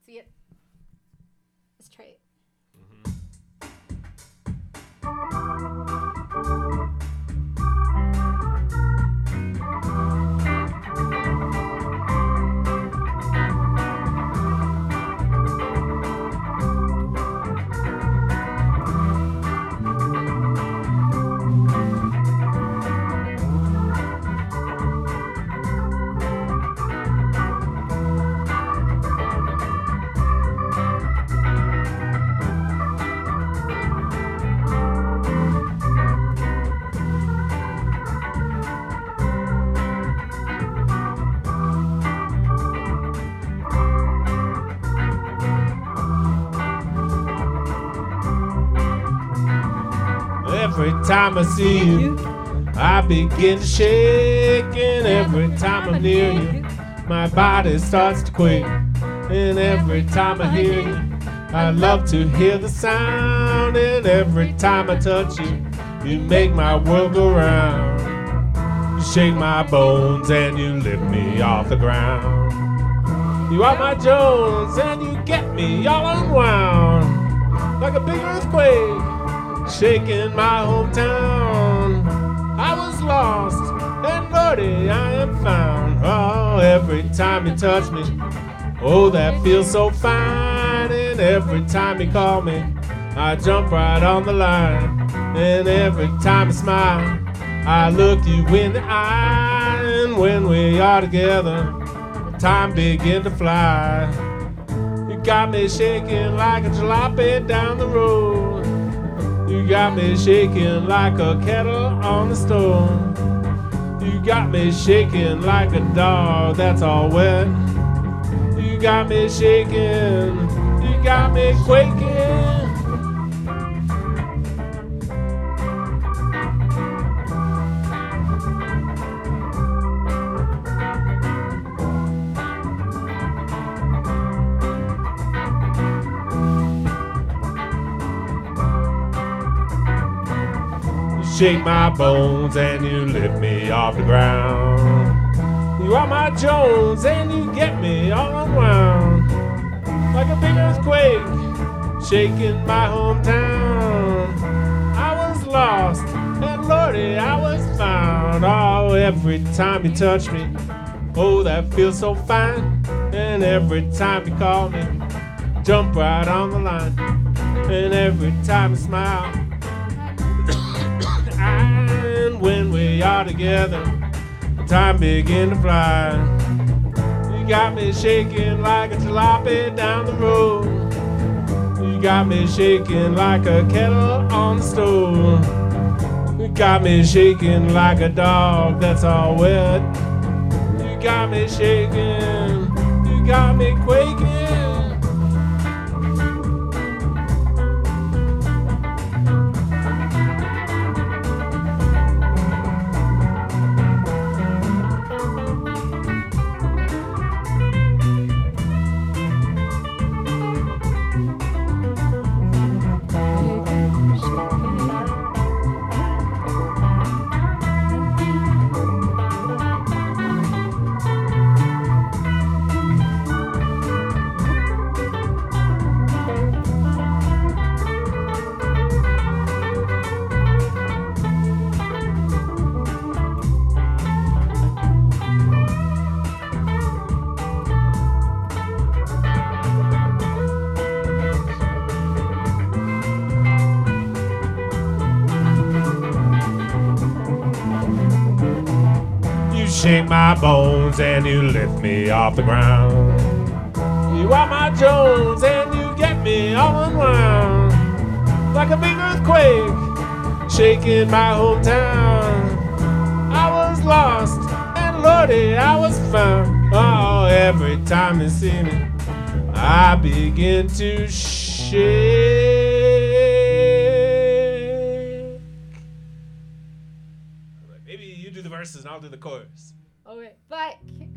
See it? Let's try it. Every time I see you, I begin to shake, and every time I'm near you, my body starts to quake. And every time I hear you, I love to hear the sound. And every time I touch you, you make my world go round. You shake my bones and you lift me off the ground. You are my Jones and you get me all unwound. Like a big earthquake shaking my hometown. I was lost, and Lordy, I am found. Oh, every time you touch me, oh, that feels so fine. And every time you call me, I jump right on the line. And every time you smile, I look you in the eye. And when we are together, time begin to fly. You got me shaking like a jalopy down the road. You got me shaking like a kettle on the stove. You got me shaking like a dog that's all wet. You got me shaking, you got me quaking. Shake my bones and you lift me off the ground. You are my Jones and you get me all unwound. Like a big earthquake shaking my hometown. I was lost and Lordy, I was found. Oh, every time you touch me, oh, that feels so fine. And every time you call me, jump right on the line. And every time you smile, and when we are together, time begin to fly. You got me shaking like a jalopy down the road. You got me shaking like a kettle on the stove. You got me shaking like a dog that's all wet. You got me shaking, you got me quaking. Shake my bones and you lift me off the ground. You are my Jones and you get me all unwound. Like a big earthquake shaking my hometown. I was lost and Lordy, I was found. Oh, every time you see me, I begin to shake. Maybe you do the verses and I'll do the chorus. Okay, but